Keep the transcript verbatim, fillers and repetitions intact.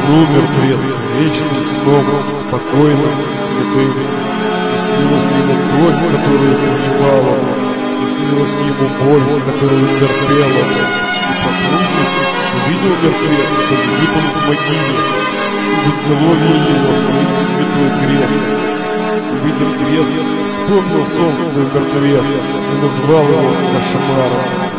Уснул мертвец вечным сном, спокойным и святым. И снилась ему кровь, которую проливала, и снилась ему боль, которую терпела. И проснувшись, увидел мертвец, что лежит он в могиле, и в изголовье его стоит святой крест. Увидев крест, вспомнил сон свой мертвец и назвал его кошмаром.